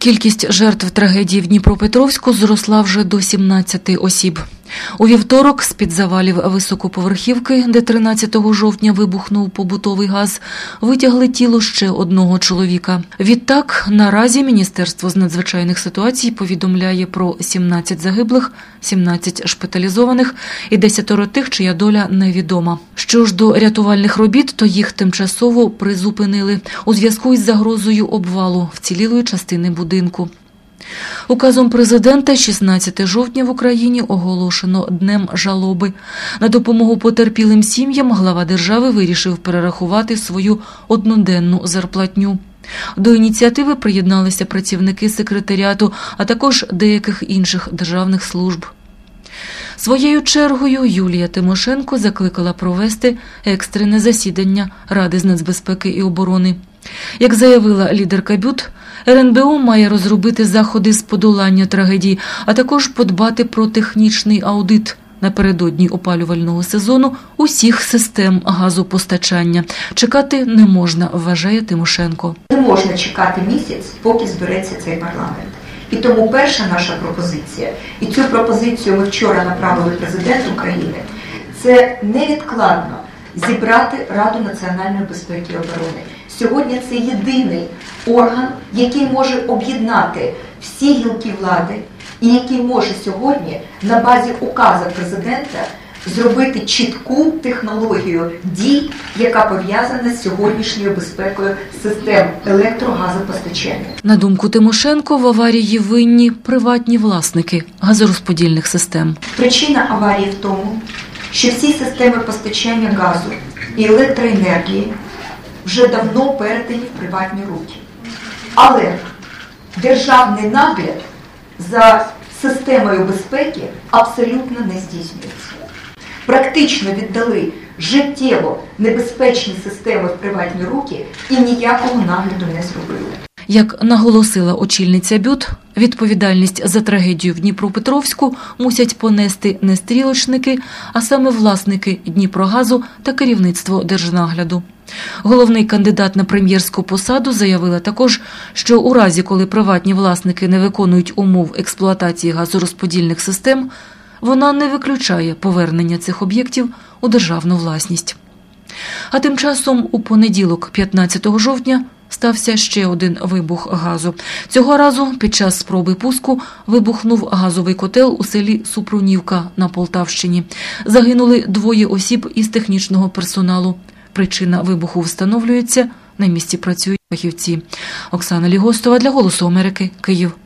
Кількість жертв трагедії в Дніпропетровську зросла вже до 17 осіб. У вівторок з-під завалів високоповерхівки, де 13 жовтня вибухнув побутовий газ, витягли тіло ще одного чоловіка. Відтак, наразі Міністерство з надзвичайних ситуацій повідомляє про 17 загиблих, 17 шпиталізованих і 10 тих, чия доля невідома. Що ж до рятувальних робіт, то їх тимчасово призупинили у зв'язку із загрозою обвалу вцілілої частини будинку. Указом президента 16 жовтня в Україні оголошено Днем жалоби. На допомогу потерпілим сім'ям глава держави вирішив перерахувати свою одноденну зарплатню. До ініціативи приєдналися працівники секретаріату, а також деяких інших державних служб. Своєю чергою Юлія Тимошенко закликала провести екстрене засідання Ради з нацбезпеки і оборони. Як заявила лідерка БЮТ, РНБО має розробити заходи з подолання трагедії, а також подбати про технічний аудит напередодні опалювального сезону усіх систем газопостачання. Чекати не можна, вважає Тимошенко. Не можна чекати місяць, поки збереться цей парламент. І тому перша наша пропозиція, і цю пропозицію ми вчора направили президенту України, це невідкладно зібрати Раду національної безпеки і оборони. Сьогодні це єдиний орган, який може об'єднати всі гілки влади і який може сьогодні на базі указу президента зробити чітку технологію дій, яка пов'язана з сьогоднішньою безпекою систем електрогазопостачання. На думку Тимошенко, в аварії винні приватні власники газорозподільних систем. Причина аварії в тому, що всі системи постачання газу і електроенергії вже давно передані в приватні руки. Але державний нагляд за системою безпеки абсолютно не здійснюється. Практично віддали життєво небезпечні системи в приватні руки і ніякого нагляду не зробили. Як наголосила очільниця БЮТ, відповідальність за трагедію в Дніпропетровську мусять понести не стрілочники, а саме власники Дніпрогазу та керівництво держнагляду. Головний кандидат на прем'єрську посаду заявила також, що у разі, коли приватні власники не виконують умов експлуатації газорозподільних систем, вона не виключає повернення цих об'єктів у державну власність. А тим часом у понеділок, 15 жовтня, стався ще один вибух газу. Цього разу під час спроби пуску вибухнув газовий котел у селі Супрунівка на Полтавщині. Загинули 2 осіб із технічного персоналу. Причина вибуху встановлюється, на місці працюють фахівці. Оксана Лігостова для «Голосу Америки», Київ.